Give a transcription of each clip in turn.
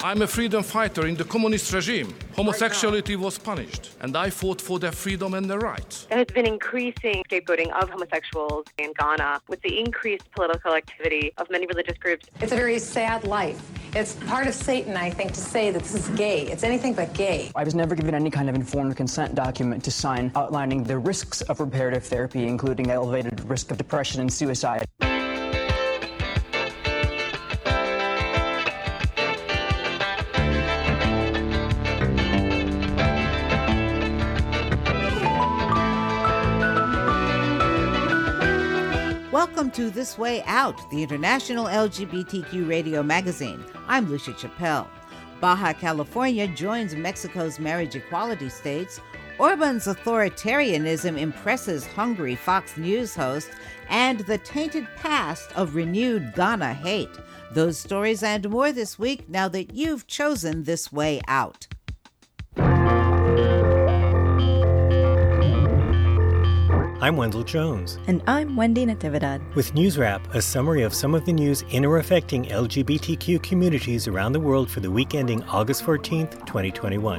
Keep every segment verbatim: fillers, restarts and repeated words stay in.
I'm a freedom fighter in the communist regime. Homosexuality was punished, and I fought for their freedom and their rights. There has been increasing scapegoating of homosexuals in Ghana with the increased political activity of many religious groups. It's a very sad life. It's part of Satan, I think, to say that this is gay. It's anything but gay. I was never given any kind of informed consent document to sign outlining the risks of reparative therapy, including elevated risk of depression and suicide. Welcome to This Way Out, the international L G B T Q radio magazine. I'm Lucia Chappelle. Baja California joins Mexico's marriage equality states. Orban's authoritarianism impresses hungry Fox News hosts, and the tainted past of renewed Ghana hate. Those stories and more this week now that you've chosen This Way Out. I'm Wendell Jones. And I'm Wendy Natividad. With News Wrap, a summary of some of the news in or affecting L G B T Q communities around the world for the week ending August fourteenth, twenty twenty-one.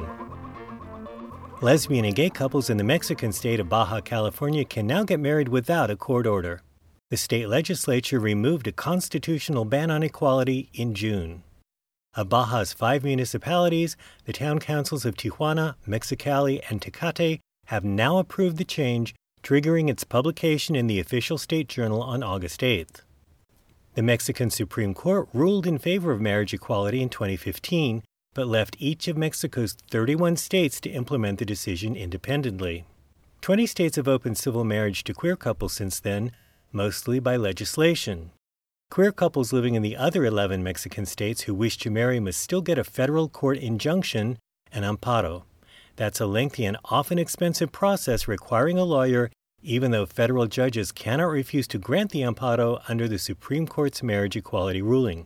Lesbian and gay couples in the Mexican state of Baja California can now get married without a court order. The state legislature removed a constitutional ban on equality in June. Of Baja's five municipalities, the town councils of Tijuana, Mexicali, and Tecate have now approved the change, triggering its publication in the official state journal on August eighth. The Mexican Supreme Court ruled in favor of marriage equality in twenty fifteen, but left each of Mexico's thirty-one states to implement the decision independently. twenty states have opened civil marriage to queer couples since then, mostly by legislation. Queer couples living in the other eleven Mexican states who wish to marry must still get a federal court injunction, an amparo. That's a lengthy and often expensive process requiring a lawyer, even though federal judges cannot refuse to grant the amparo under the Supreme Court's marriage equality ruling.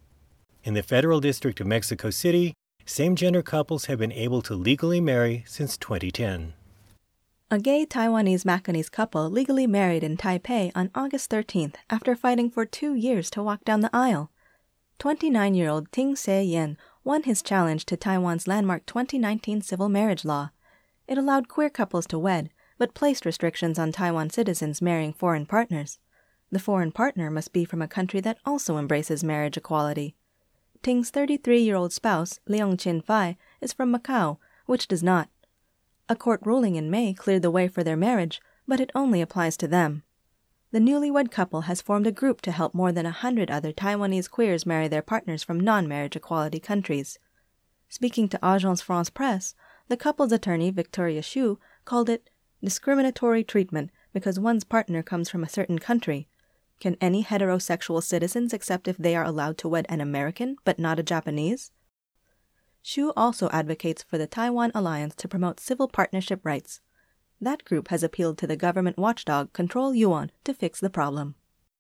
In the Federal District of Mexico City, same-gender couples have been able to legally marry since twenty ten. A gay Taiwanese Macanese couple legally married in Taipei on August thirteenth after fighting for two years to walk down the aisle. twenty-nine-year-old Ting Se-yen won his challenge to Taiwan's landmark twenty nineteen civil marriage law. It allowed queer couples to wed, but placed restrictions on Taiwan citizens marrying foreign partners. The foreign partner must be from a country that also embraces marriage equality. Ting's thirty-three-year-old spouse, Leong Chin Fai, is from Macau, which does not. A court ruling in May cleared the way for their marriage, but it only applies to them. The newlywed couple has formed a group to help more than a hundred other Taiwanese queers marry their partners from non-marriage equality countries. Speaking to Agence France Presse, the couple's attorney, Victoria Xu, called it discriminatory treatment because one's partner comes from a certain country. Can any heterosexual citizens accept if they are allowed to wed an American but not a Japanese? Xu also advocates for the Taiwan Alliance to promote civil partnership rights. That group has appealed to the government watchdog Control Yuan to fix the problem.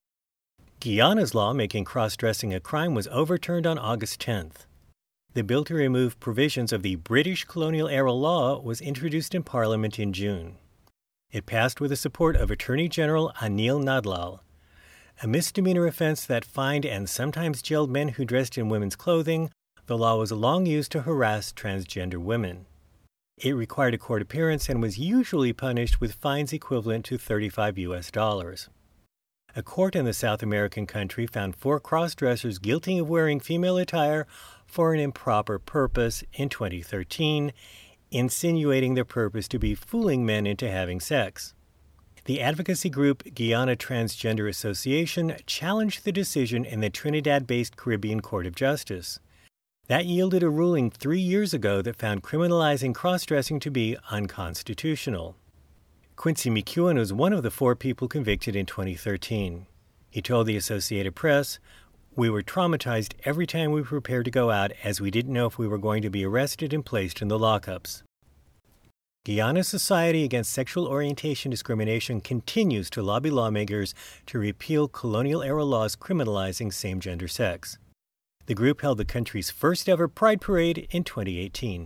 Guyana's law making cross-dressing a crime was overturned on August tenth. The bill to remove provisions of the British colonial-era law was introduced in Parliament in June. It passed with the support of Attorney General Anil Nadlal. A misdemeanor offense that fined and sometimes jailed men who dressed in women's clothing, the law was long used to harass transgender women. It required a court appearance and was usually punished with fines equivalent to thirty-five U S dollars. A court in the South American country found four cross-dressers guilty of wearing female attire for an improper purpose in twenty thirteen, insinuating their purpose to be fooling men into having sex. The advocacy group Guyana Transgender Association challenged the decision in the Trinidad-based Caribbean Court of Justice. That yielded a ruling three years ago that found criminalizing cross-dressing to be unconstitutional. Quincy McEwen was one of the four people convicted in twenty thirteen. He told the Associated Press, "We were traumatized every time we prepared to go out as we didn't know if we were going to be arrested and placed in the lockups." Guyana Society Against Sexual Orientation Discrimination continues to lobby lawmakers to repeal colonial-era laws criminalizing same-gender sex. The group held the country's first-ever Pride Parade in twenty eighteen.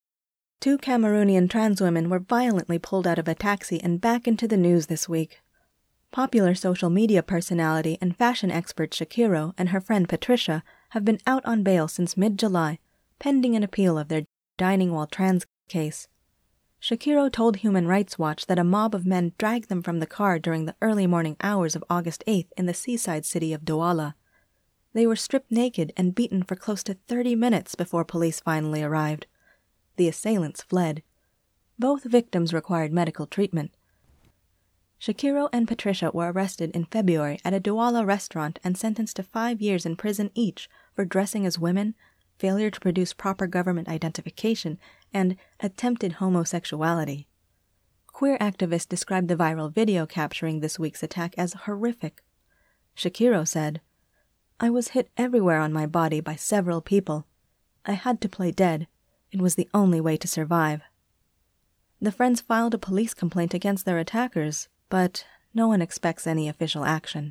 Two Cameroonian trans women were violently pulled out of a taxi and back into the news this week. Popular social media personality and fashion expert Shakiro and her friend Patricia have been out on bail since mid-July, pending an appeal of their dining while trans case. Shakiro told Human Rights Watch that a mob of men dragged them from the car during the early morning hours of August eighth in the seaside city of Douala. They were stripped naked and beaten for close to thirty minutes before police finally arrived. The assailants fled. Both victims required medical treatment. Shakiro and Patricia were arrested in February at a Douala restaurant and sentenced to five years in prison each for dressing as women, failure to produce proper government identification, and attempted homosexuality. Queer activists described the viral video capturing this week's attack as horrific. Shakiro said, "I was hit everywhere on my body by several people. I had to play dead. It was the only way to survive." The friends filed a police complaint against their attackers, but no one expects any official action.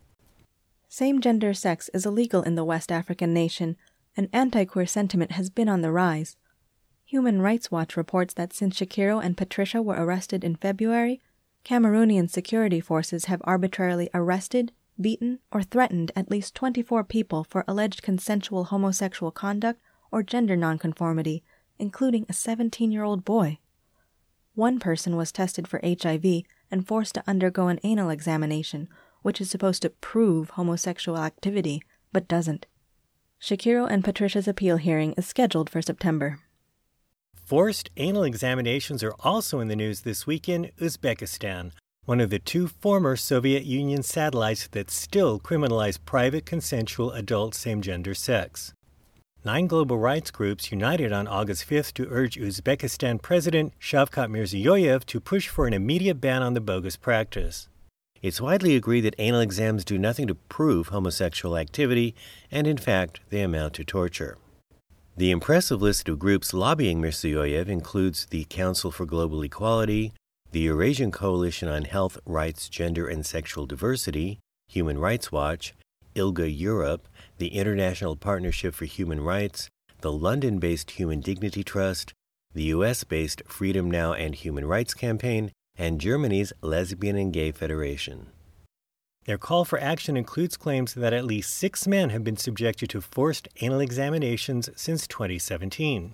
Same-gender sex is illegal in the West African nation, and anti-queer sentiment has been on the rise. Human Rights Watch reports that since Shakiro and Patricia were arrested in February, Cameroonian security forces have arbitrarily arrested, beaten, or threatened at least twenty-four people for alleged consensual homosexual conduct or gender nonconformity, including a seventeen-year-old boy. One person was tested for H I V and forced to undergo an anal examination, which is supposed to prove homosexual activity, but doesn't. Shakiro and Patricia's appeal hearing is scheduled for September. Forced anal examinations are also in the news this week in Uzbekistan, one of the two former Soviet Union satellites that still criminalize private consensual adult same-gender sex. Nine global rights groups united on August fifth to urge Uzbekistan President Shavkat Mirziyoyev to push for an immediate ban on the bogus practice. It's widely agreed that anal exams do nothing to prove homosexual activity, and in fact, they amount to torture. The impressive list of groups lobbying Mirziyoyev includes the Council for Global Equality, the Eurasian Coalition on Health, Rights, Gender, and Sexual Diversity, Human Rights Watch, ILGA Europe, the International Partnership for Human Rights, the London-based Human Dignity Trust, the U S-based Freedom Now and Human Rights Campaign, and Germany's Lesbian and Gay Federation. Their call for action includes claims that at least six men have been subjected to forced anal examinations since twenty seventeen.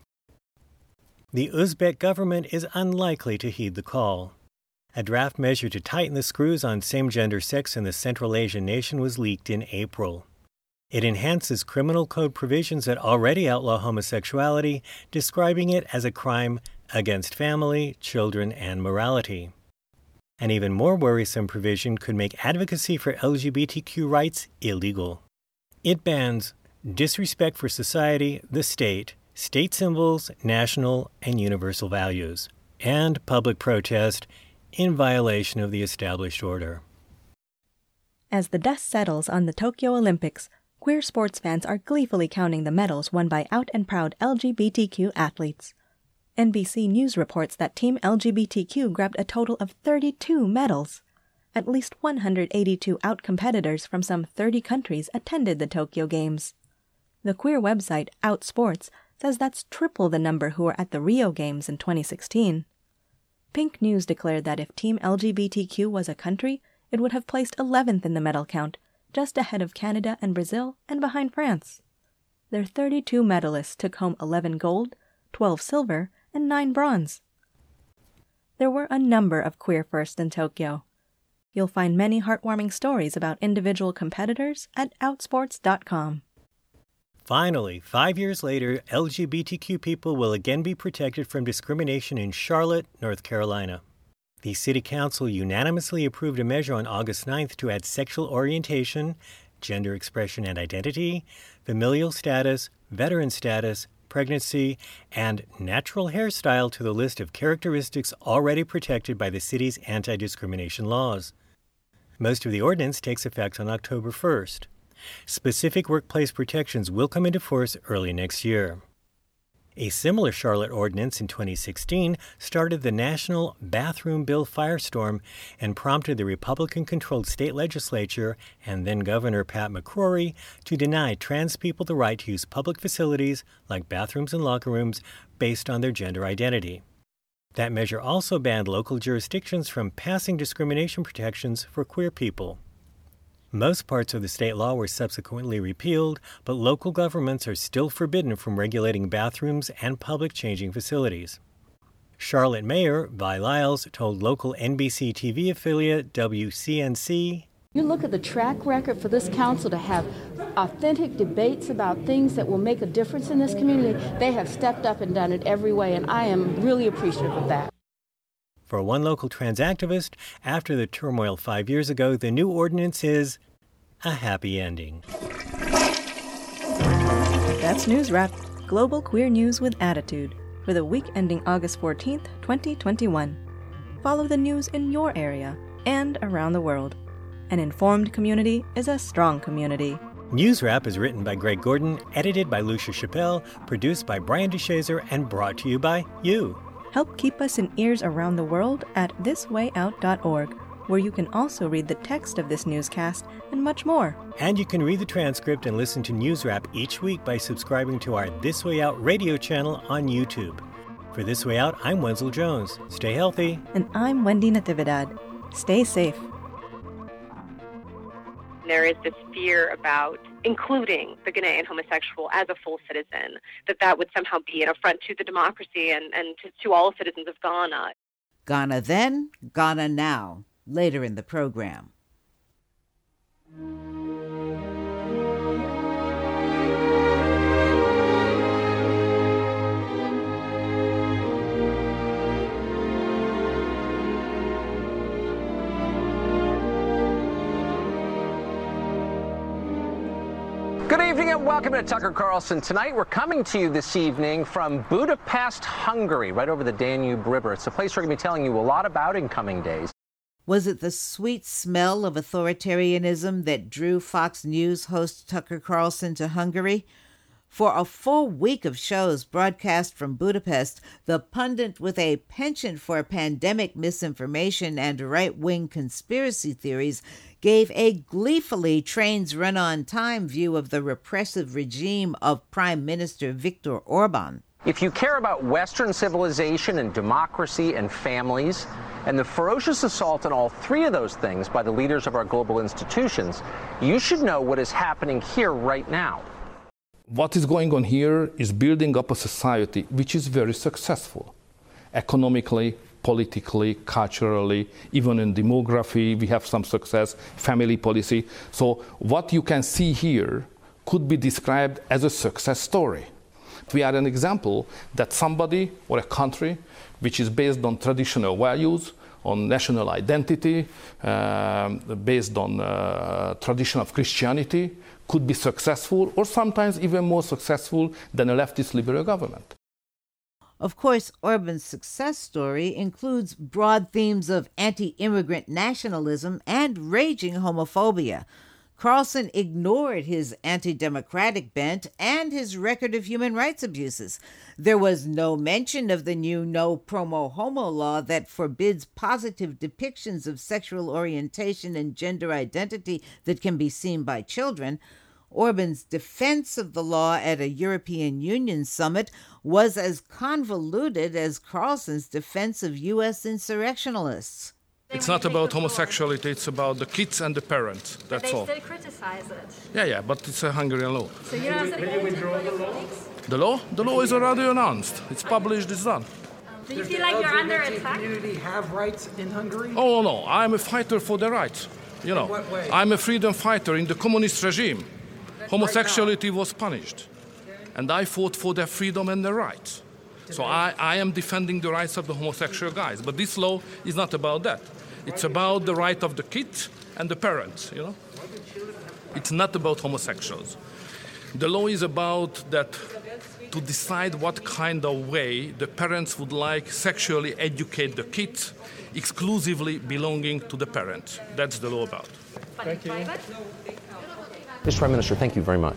The Uzbek government is unlikely to heed the call. A draft measure to tighten the screws on same-gender sex in the Central Asian nation was leaked in April. It enhances criminal code provisions that already outlaw homosexuality, describing it as a crime against family, children, and morality. An even more worrisome provision could make advocacy for L G B T Q rights illegal. It bans disrespect for society, the state, state symbols, national and universal values, and public protest in violation of the established order. As the dust settles on the Tokyo Olympics, queer sports fans are gleefully counting the medals won by out and proud L G B T Q athletes. N B C News reports that Team L G B T Q grabbed a total of thirty-two medals. At least one hundred eighty-two out competitors from some thirty countries attended the Tokyo Games. The queer website Outsports says that's triple the number who were at the Rio Games in twenty sixteen. Pink News declared that if Team L G B T Q was a country, it would have placed eleventh in the medal count, just ahead of Canada and Brazil and behind France. Their thirty-two medalists took home eleven gold, twelve silver, and nine bronze. There were a number of queer firsts in Tokyo. You'll find many heartwarming stories about individual competitors at outsports dot com. Finally, five years later, L G B T Q people will again be protected from discrimination in Charlotte, North Carolina. The City Council unanimously approved a measure on August ninth to add sexual orientation, gender expression and identity, familial status, veteran status, pregnancy, and natural hairstyle to the list of characteristics already protected by the city's anti-discrimination laws. Most of the ordinance takes effect on October first. Specific workplace protections will come into force early next year. A similar Charlotte ordinance in twenty sixteen started the national bathroom bill firestorm and prompted the Republican-controlled state legislature and then-Governor Pat McCrory to deny trans people the right to use public facilities like bathrooms and locker rooms based on their gender identity. That measure also banned local jurisdictions from passing discrimination protections for queer people. Most parts of the state law were subsequently repealed, but local governments are still forbidden from regulating bathrooms and public changing facilities. Charlotte Mayor Vi Lyles told local N B C T V affiliate W C N C, "You look at the track record for this council to have authentic debates about things that will make a difference in this community. They have stepped up and done it every way, and I am really appreciative of that." For one local trans activist, after the turmoil five years ago, the new ordinance is a happy ending. That's News Wrap, global queer news with attitude, for the week ending August fourteenth, twenty twenty-one. Follow the news in your area and around the world. An informed community is a strong community. News Wrap is written by Greg Gordon, edited by Lucia Chappelle, produced by Brian DeShazer, and brought to you by you. Help keep us in ears around the world at this way out dot org, where you can also read the text of this newscast and much more. And you can read the transcript and listen to News Wrap each week by subscribing to our This Way Out radio channel on YouTube. For This Way Out, I'm Wenzel Jones. Stay healthy. And I'm Wendy Natividad. Stay safe. There is this fear about including the Ghanaian homosexual as a full citizen, that that would somehow be an affront to the democracy and, and to, to all citizens of Ghana. Ghana then, Ghana now, later in the program. Good evening and welcome to Tucker Carlson. Tonight we're coming to you this evening from Budapest, Hungary, right over the Danube River. It's a place we're going to be telling you a lot about in coming days. Was it the sweet smell of authoritarianism that drew Fox News host Tucker Carlson to Hungary? For a full week of shows broadcast from Budapest, the pundit with a penchant for pandemic misinformation and right-wing conspiracy theories gave a gleefully trains run-on time view of the repressive regime of Prime Minister Viktor Orban. If you care about Western civilization and democracy and families, and the ferocious assault on all three of those things by the leaders of our global institutions, you should know what is happening here right now. What is going on here is building up a society which is very successful. Economically, politically, culturally, even in demography, we have some success, family policy. So what you can see here could be described as a success story. We are an example that somebody or a country which is based on traditional values, on national identity, um, based on uh, tradition of Christianity, could be successful or sometimes even more successful than a leftist liberal government. Of course, Orban's success story includes broad themes of anti-immigrant nationalism and raging homophobia. Carlson ignored his anti-democratic bent and his record of human rights abuses. There was no mention of the new no promo homo law that forbids positive depictions of sexual orientation and gender identity that can be seen by children. Orban's defense of the law at a European Union summit was as convoluted as Carlson's defense of U S insurrectionalists. It's not about homosexuality, it's about the kids and the parents, that's but they all. still criticize it. Yeah, yeah, but it's a Hungarian law. So you don't say The law? The law is already announced. It's published, it's done. Do you feel like you're under attack? Community have rights in Hungary? Oh, no, I'm a fighter for the rights. You know, in what way? I'm a freedom fighter in the communist regime. Homosexuality was punished. And I fought for their freedom and their rights. So I, I am defending the rights of the homosexual guys. But this law is not about that. It's about the right of the kids and the parents, you know. It's not about homosexuals. The law is about that to decide what kind of way the parents would like sexually educate the kids, exclusively belonging to the parents. That's the law about. Thank you. Mister Prime Minister, thank you very much.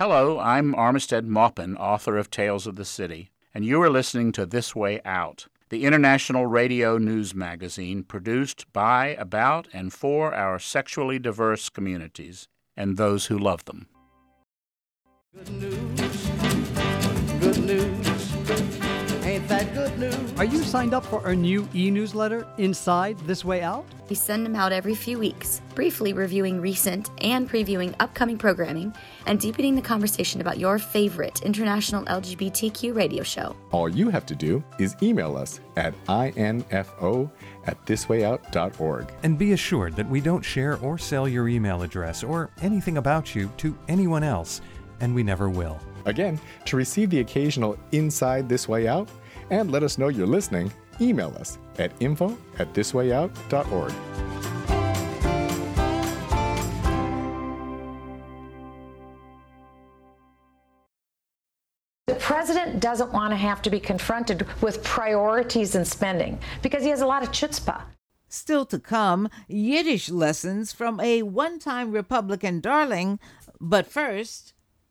Hello, I'm Armistead Maupin, author of Tales of the City, and you are listening to This Way Out, the international radio news magazine produced by, about, and for our sexually diverse communities and those who love them. Good news, good news, ain't that good news? Are you signed up for our new e-newsletter, Inside This Way Out? We send them out every few weeks, briefly reviewing recent and previewing upcoming programming and deepening the conversation about your favorite international L G B T Q radio show. All you have to do is email us at info at thiswayout dot org. And be assured that we don't share or sell your email address or anything about you to anyone else, and we never will. Again, to receive the occasional Inside This Way Out and let us know you're listening, email us at info at thiswayout dot org. The president doesn't want to have to be confronted with priorities and spending because he has a lot of chutzpah. Still to come, Yiddish lessons from a one-time Republican darling. But first...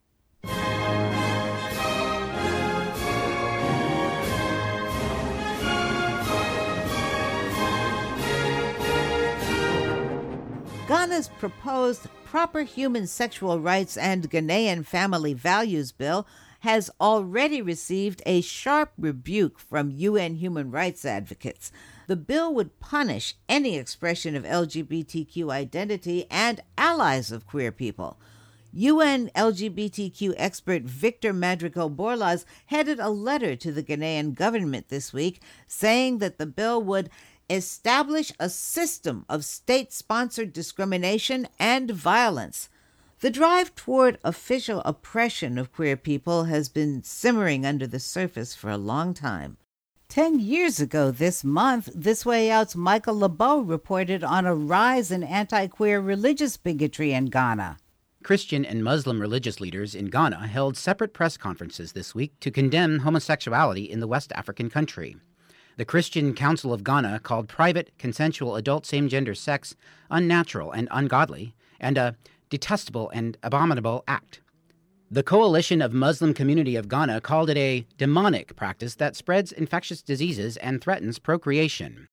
Ghana's proposed Proper Human Sexual Rights and Ghanaian Family Values Bill has already received a sharp rebuke from U N human rights advocates. The bill would punish any expression of L G B T Q identity and allies of queer people. U N L G B T Q expert Victor Madrigal-Borlas headed a letter to the Ghanaian government this week saying that the bill would establish a system of state-sponsored discrimination and violence. The drive toward official oppression of queer people has been simmering under the surface for a long time. Ten years ago this month, This Way Out's Michael LeBeau reported on a rise in anti-queer religious bigotry in Ghana. Christian and Muslim religious leaders in Ghana held separate press conferences this week to condemn homosexuality in the West African country. The Christian Council of Ghana called private, consensual adult same-gender sex unnatural and ungodly, and a detestable and abominable act. The Coalition of Muslim Community of Ghana called it a demonic practice that spreads infectious diseases and threatens procreation.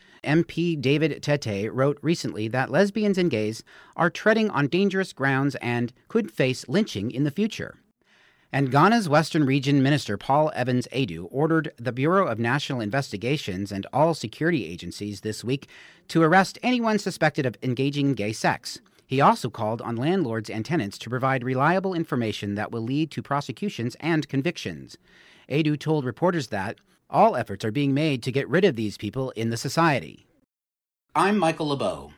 M P David Tete wrote recently that lesbians and gays are treading on dangerous grounds and could face lynching in the future. And Ghana's Western Region Minister Paul Evans Adu ordered the Bureau of National Investigations and all security agencies this week to arrest anyone suspected of engaging in gay sex. He also called on landlords and tenants to provide reliable information that will lead to prosecutions and convictions. Adu told reporters that all efforts are being made to get rid of these people in the society. I'm Michael LeBeau.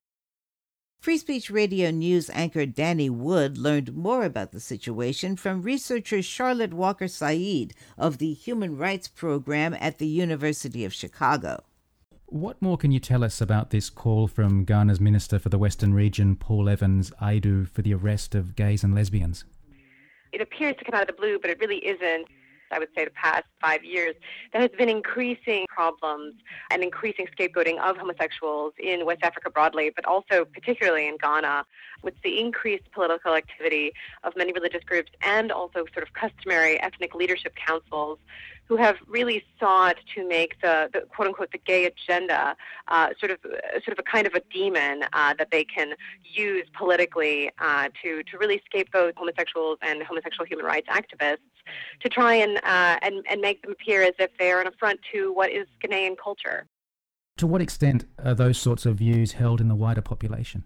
Free Speech Radio News anchor Danny Wood learned more about the situation from researcher Charlotte Walker Said of the Human Rights Program at the University of Chicago. What more can you tell us about this call from Ghana's Minister for the Western Region, Paul Evans Adu, for the arrest of gays and lesbians? It appears to come out of the blue, but it really isn't. I would say the past five years, there has been increasing problems and increasing scapegoating of homosexuals in West Africa broadly, but also particularly in Ghana, with the increased political activity of many religious groups and also sort of customary ethnic leadership councils who have really sought to make the, the quote-unquote the gay agenda uh, sort of sort of a kind of a demon uh, that they can use politically uh, to to really scapegoat homosexuals and homosexual human rights activists to try and uh, and and make them appear as if they are an affront to what is Ghanaian culture. To what extent are those sorts of views held in the wider population?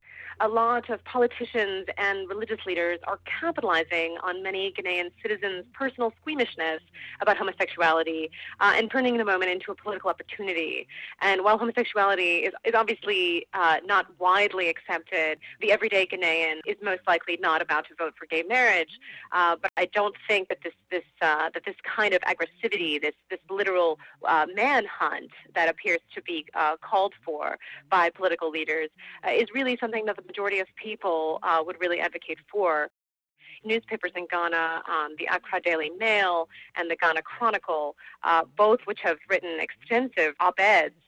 A lot of politicians and religious leaders are capitalizing on many Ghanaian citizens' personal squeamishness about homosexuality uh, and turning the moment into a political opportunity. And while homosexuality is, is obviously uh, not widely accepted, the everyday Ghanaian is most likely not about to vote for gay marriage. Uh, but I don't think that this this uh, that this kind of aggressivity, this this literal uh, manhunt that appears to be uh, called for by political leaders, uh, is really something that the majority of people uh, would really advocate for. Newspapers in Ghana, um, the Accra Daily Mail and the Ghana Chronicle, uh, both which have written extensive op-eds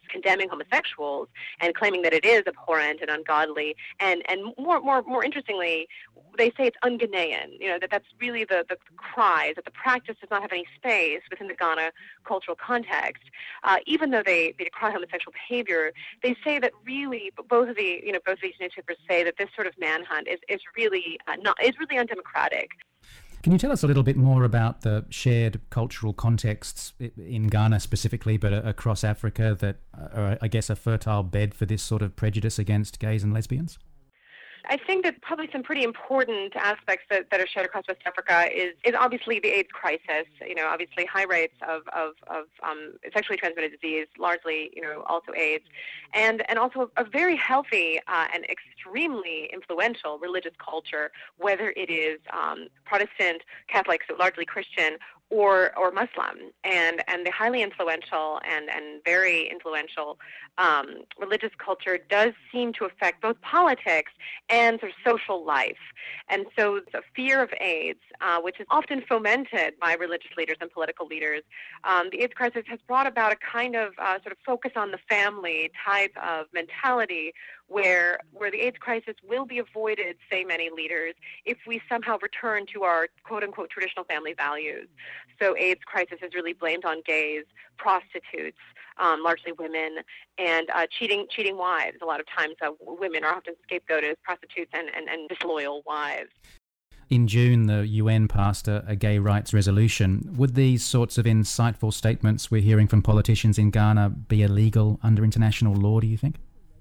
condemning homosexuals and claiming that it is abhorrent and ungodly. And, and more, more, more interestingly, they say it's un-Ghanaian, you know, that that's really the, the cry, that the practice does not have any space within the Ghana cultural context. Uh, even though they, they decry homosexual behavior, they say that really both of the, you know, both of these newspapers say that this sort of manhunt is, is really uh, not, is really undemocratic. Can you tell us a little bit more about the shared cultural contexts in Ghana specifically, but across Africa, that are, I guess, a fertile bed for this sort of prejudice against gays and lesbians? I think that probably some pretty important aspects that, that are shared across West Africa is, is obviously the AIDS crisis. You know, obviously high rates of, of, of um, sexually transmitted disease, largely, you know, also AIDS, and, and also a, a very healthy uh, and extremely influential religious culture, whether it is um, Protestant, Catholic, so largely Christian, or or Muslim, and and the highly influential and and very influential um, religious culture does seem to affect both politics and sort of social life. And so the fear of AIDS, uh, which is often fomented by religious leaders and political leaders, um, the AIDS crisis has brought about a kind of uh, sort of focus on the family type of mentality, where where the AIDS crisis will be avoided, say many leaders, if we somehow return to our quote-unquote traditional family values. So AIDS crisis is really blamed on gays, prostitutes, um, largely women, and uh, cheating cheating wives. A lot of times uh, women are often scapegoated as prostitutes and, and, and disloyal wives. In June, the U N passed a, a gay rights resolution. Would these sorts of insightful statements we're hearing from politicians in Ghana be illegal under international law, do you think?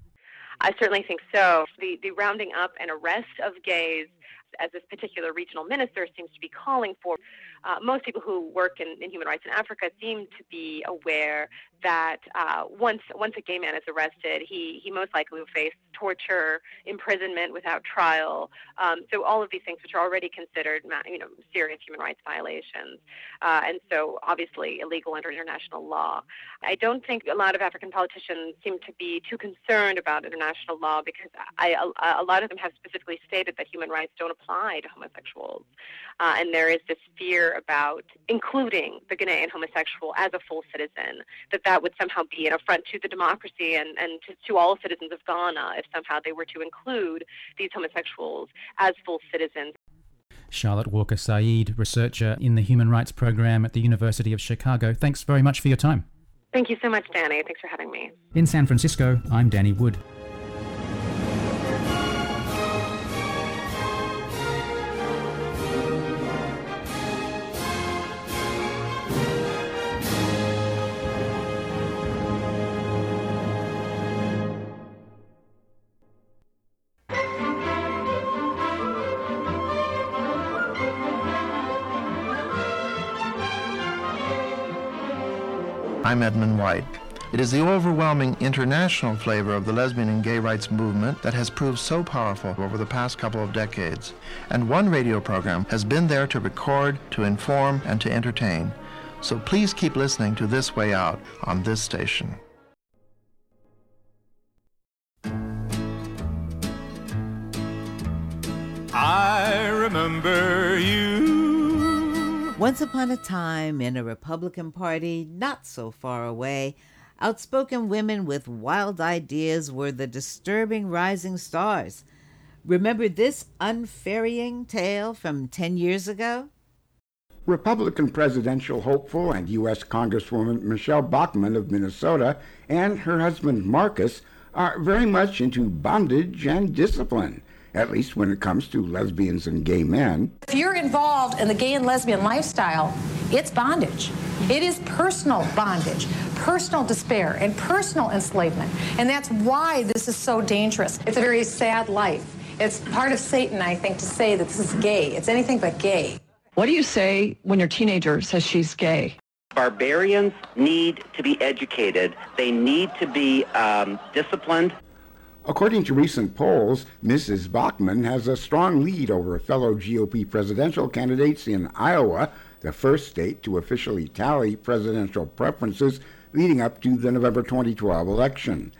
I certainly think so. The, the rounding up and arrest of gays, as this particular regional minister seems to be calling for, uh, most people who work in, in human rights in Africa seem to be aware that uh, once once a gay man is arrested, he, he most likely will face torture, imprisonment without trial. Um, so all of these things, which are already considered, you know, serious human rights violations, uh, and so obviously illegal under international law. I don't think a lot of African politicians seem to be too concerned about international law, because I, a, a lot of them have specifically stated that human rights don't apply to homosexuals, uh, and there is this fear about including the Ghanaian homosexual as a full citizen, that that would somehow be an affront to the democracy and, and to, to all citizens of Ghana if somehow they were to include these homosexuals as full citizens. Charlotte Walker Said, researcher in the Human Rights Program at the University of Chicago. Thanks very much for your time. Thank you so much, Danny. Thanks for having me. In San Francisco, I'm Danny Wood. I'm Edmund White. It is the overwhelming international flavor of the lesbian and gay rights movement that has proved so powerful over the past couple of decades. And one radio program has been there to record, to inform, and to entertain. So please keep listening to This Way Out on this station. I remember you. Once upon a time, in a Republican Party not so far away, outspoken women with wild ideas were the disturbing rising stars. Remember this unferrying tale from ten years ago? Republican presidential hopeful and U S Congresswoman Michelle Bachmann of Minnesota and her husband Marcus are very much into bondage and discipline, at least when it comes to lesbians and gay men. If you're involved in the gay and lesbian lifestyle, it's bondage. It is personal bondage, personal despair, and personal enslavement. And that's why this is so dangerous. It's a very sad life. It's part of Satan, I think, to say that this is gay. It's anything but gay. What do you say when your teenager says she's gay? Barbarians need to be educated. They need to be um, disciplined. According to recent polls, Missus Bachmann has a strong lead over fellow G O P presidential candidates in Iowa, the first state to officially tally presidential preferences leading up to the November twenty twelve election.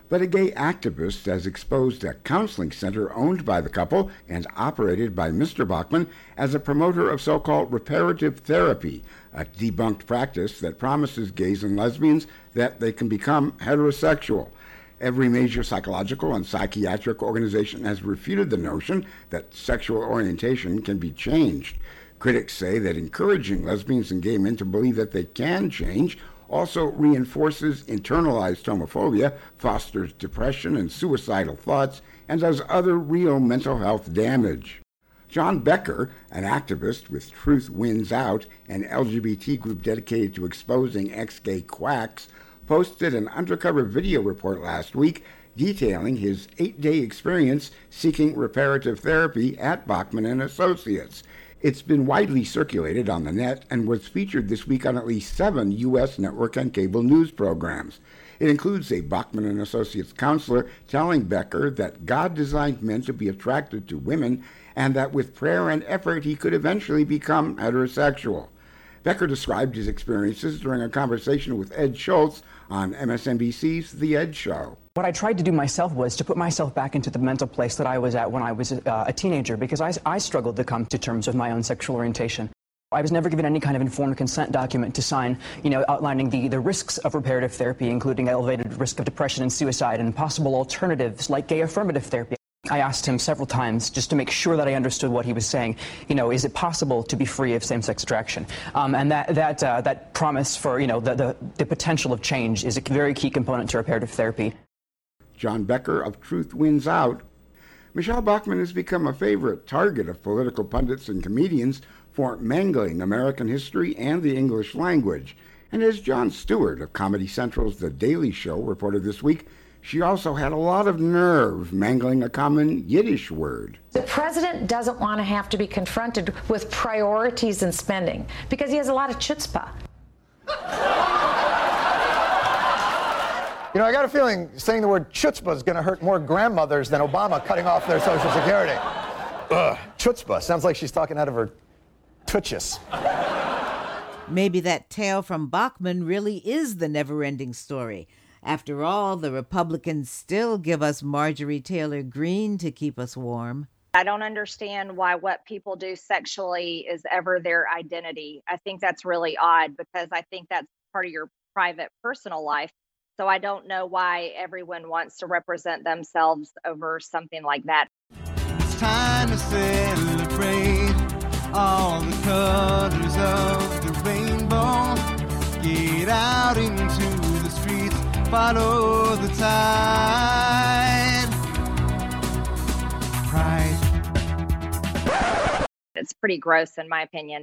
But a gay activist has exposed a counseling center owned by the couple and operated by Mister Bachman as a promoter of so-called reparative therapy, a debunked practice that promises gays and lesbians that they can become heterosexual. Every major psychological and psychiatric organization has refuted the notion that sexual orientation can be changed. Critics say that encouraging lesbians and gay men to believe that they can change also reinforces internalized homophobia, fosters depression and suicidal thoughts, and does other real mental health damage. John Becker, an activist with Truth Wins Out, an L G B T group dedicated to exposing ex-gay quacks, posted an undercover video report last week detailing his eight-day experience seeking reparative therapy at Bachman and Associates. It's been widely circulated on the net and was featured this week on at least seven U S network and cable news programs. It includes a Bachman and Associates counselor telling Becker that God designed men to be attracted to women and that with prayer and effort he could eventually become heterosexual. Becker described his experiences during a conversation with Ed Schultz on M S N B C's The Ed Show. What I tried to do myself was to put myself back into the mental place that I was at when I was uh, a teenager, because I, I struggled to come to terms with my own sexual orientation. I was never given any kind of informed consent document to sign, you know, outlining the, the risks of reparative therapy, including elevated risk of depression and suicide and possible alternatives like gay affirmative therapy. I asked him several times just to make sure that I understood what he was saying. You know, is it possible to be free of same-sex attraction? Um, and that that uh, that promise for, you know, the, the, the potential of change is a very key component to reparative therapy. John Becker of Truth Wins Out. Michelle Bachman has become a favorite target of political pundits and comedians for mangling American history and the English language. And as Jon Stewart of Comedy Central's The Daily Show reported this week, she also had a lot of nerve mangling a common Yiddish word. The president doesn't want to have to be confronted with priorities and spending because he has a lot of chutzpah. You know, I got a feeling saying the word chutzpah is going to hurt more grandmothers than Obama cutting off their Social Security. Ugh, chutzpah. Sounds like she's talking out of her tuchus. Maybe that tale from Bachman really is the never-ending story. After all, the Republicans still give us Marjorie Taylor Greene to keep us warm. I don't understand why what people do sexually is ever their identity. I think that's really odd because I think that's part of your private, personal life. So I don't know why everyone wants to represent themselves over something like that. It's time to celebrate all the colors of the rainbow. Get out into the streets, follow the tide. Pride. It's pretty gross in my opinion.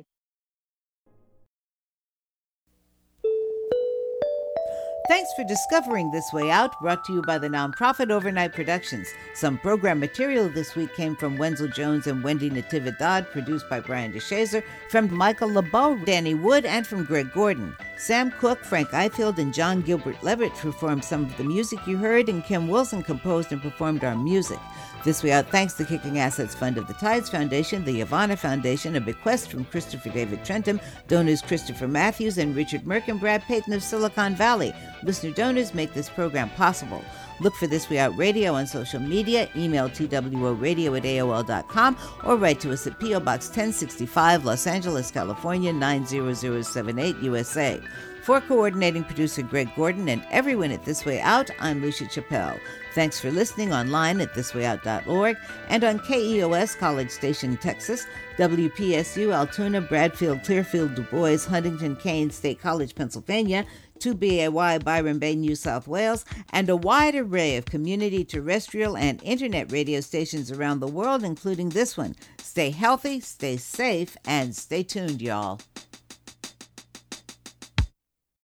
Thanks for discovering This Way Out, brought to you by the nonprofit Overnight Productions. Some program material this week came from Wenzel Jones and Wendy Natividad, produced by Brian DeShazer, from Michael LeBeau, Danny Wood, and from Greg Gordon. Sam Cooke, Frank Ifield, and John Gilbert Levitt performed some of the music you heard, and Kim Wilson composed and performed our music. This Way Out thanks the Kicking Assets Fund of the Tides Foundation, the Yavana Foundation, a bequest from Christopher David Trentham, donors Christopher Matthews and Richard Merck, and Brad Payton of Silicon Valley. Listener donors make this program possible. Look for This Way Out Radio on social media, email T W O radio at A O L dot com, or write to us at P O Box ten sixty-five, Los Angeles, California, nine zero zero seven eight, U S A. For coordinating producer Greg Gordon and everyone at This Way Out, I'm Lucia Chappelle. Thanks for listening online at this way out dot org and on K E O S College Station, Texas, W P S U, Altoona, Bradfield, Clearfield, Du Bois, Huntington, Kane, State College, Pennsylvania, two B A Y, Byron Bay, New South Wales, and a wide array of community, terrestrial, and internet radio stations around the world, including this one. Stay healthy, stay safe, and stay tuned, y'all.